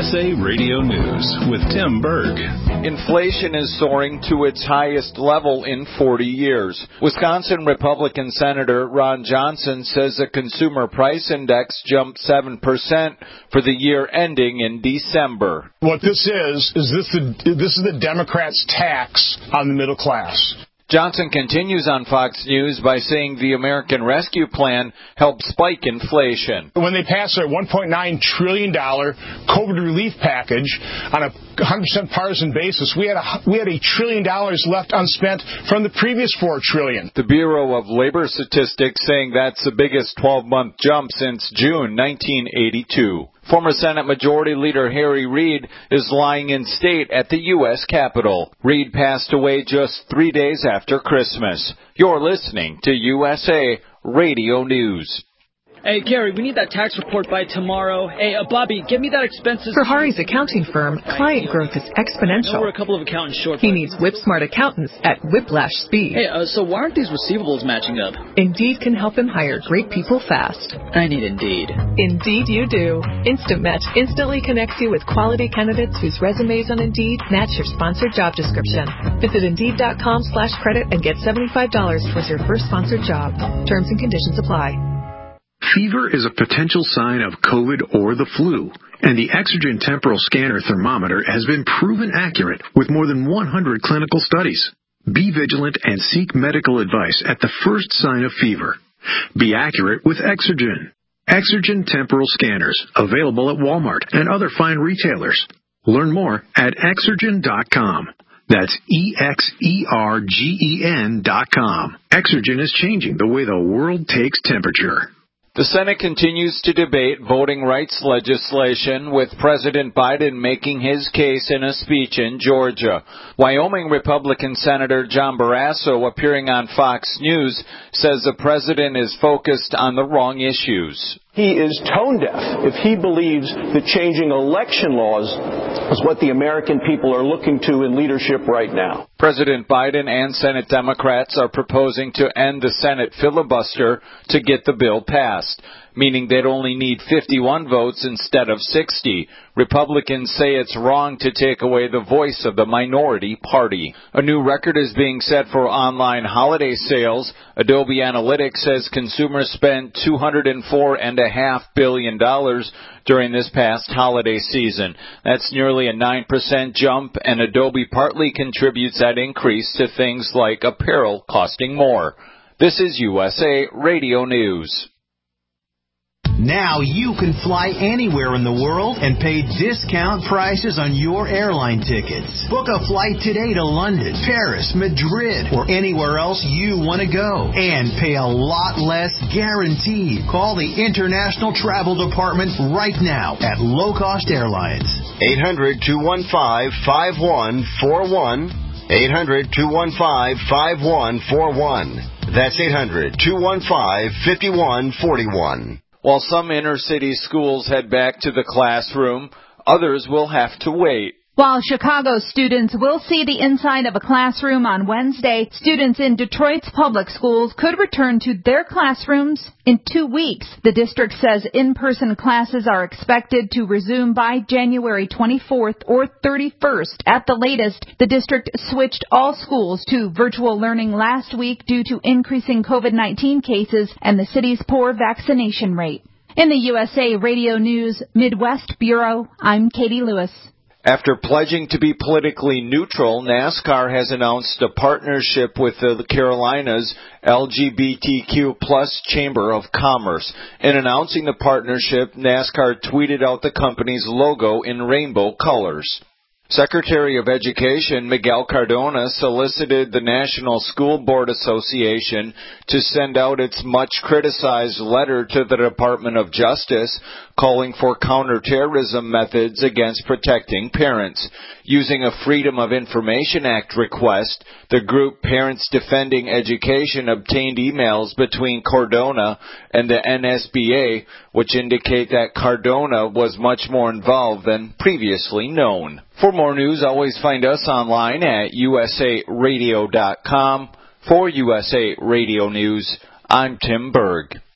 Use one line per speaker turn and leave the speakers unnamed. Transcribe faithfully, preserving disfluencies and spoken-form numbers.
S A Radio News with Tim Berg.
Inflation is soaring to its highest level in forty years. Wisconsin Republican Senator Ron Johnson says the consumer price index jumped seven percent for the year ending in December.
What this is, is this the, this is the Democrats' tax on the middle class.
Johnson continues on Fox News by saying the American Rescue Plan helped spike inflation.
When they passed their one point nine trillion dollars COVID relief package on a one hundred percent partisan basis, we had a, we had a trillion dollars left unspent from the previous four trillion dollars.
The Bureau of Labor Statistics saying that's the biggest twelve-month jump since June nineteen eighty-two. Former Senate Majority Leader Harry Reid is lying in state at the U S Capitol. Reid passed away just three days after Christmas. You're listening to U S A Radio News.
Hey, Gary, we need that tax report by tomorrow. Hey, uh, Bobby, give me that expenses.
For Hari's accounting firm, client growth is exponential.
We're a couple of accountants short.
He needs whip-smart accountants at whiplash speed.
Hey, uh, so why aren't these receivables matching up?
Indeed can help him hire great people fast.
I need Indeed.
Indeed you do. Instant Match instantly connects you with quality candidates whose resumes on Indeed match your sponsored job description. Visit Indeed.com slash credit and get seventy-five dollars towards your first sponsored job. Terms and conditions apply.
Fever is a potential sign of COVID or the flu, and the Exergen temporal scanner thermometer has been proven accurate with more than one hundred clinical studies. Be vigilant and seek medical advice at the first sign of fever. Be accurate with Exergen. Exergen temporal scanners, available at Walmart and other fine retailers. Learn more at exergen dot com. That's E X E R G E N dot com. Exergen is changing the way the world takes temperature.
The Senate continues to debate voting rights legislation, with President Biden making his case in a speech in Georgia. Wyoming Republican Senator John Barrasso, appearing on Fox News, says the president is focused on the wrong issues.
He is tone deaf if he believes that changing election laws is what the American people are looking to in leadership right now.
President Biden and Senate Democrats are proposing to end the Senate filibuster to get the bill passed, meaning they'd only need fifty-one votes instead of sixty. Republicans say it's wrong to take away the voice of the minority party. A new record is being set for online holiday sales. Adobe Analytics says consumers spent two hundred four point five billion dollars during this past holiday season. That's nearly a nine percent jump, and Adobe partly contributes that increase to things like apparel costing more. This is U S A Radio News.
Now you can fly anywhere in the world and pay discount prices on your airline tickets. Book a flight today to London, Paris, Madrid, or anywhere else you want to go, and pay a lot less guaranteed. Call the International Travel Department right now at Low Cost Airlines.
eight hundred, two one five, five one four one. eight hundred, two one five, five one four one. That's eight hundred, two one five, five one four one.
While some inner-city schools head back to the classroom, others will have to wait.
While Chicago students will see the inside of a classroom on Wednesday, students in Detroit's public schools could return to their classrooms in two weeks. The district says in-person classes are expected to resume by January twenty-fourth or thirty-first. At the latest, the district switched all schools to virtual learning last week due to increasing COVID nineteen cases and the city's poor vaccination rate. In the U S A Radio News Midwest Bureau, I'm Katie Lewis.
After pledging to be politically neutral, NASCAR has announced a partnership with the Carolinas L G B T Q plus Chamber of Commerce. In announcing the partnership, NASCAR tweeted out the company's logo in rainbow colors. Secretary of Education Miguel Cardona solicited the National School Board Association to send out its much-criticized letter to the Department of Justice calling for counterterrorism methods against protecting parents. Using a Freedom of Information Act request, the group Parents Defending Education obtained emails between Cardona and the N S B A, which indicate that Cardona was much more involved than previously known. For more news, always find us online at U S A radio dot com. For U S A Radio News, I'm Tim Berg.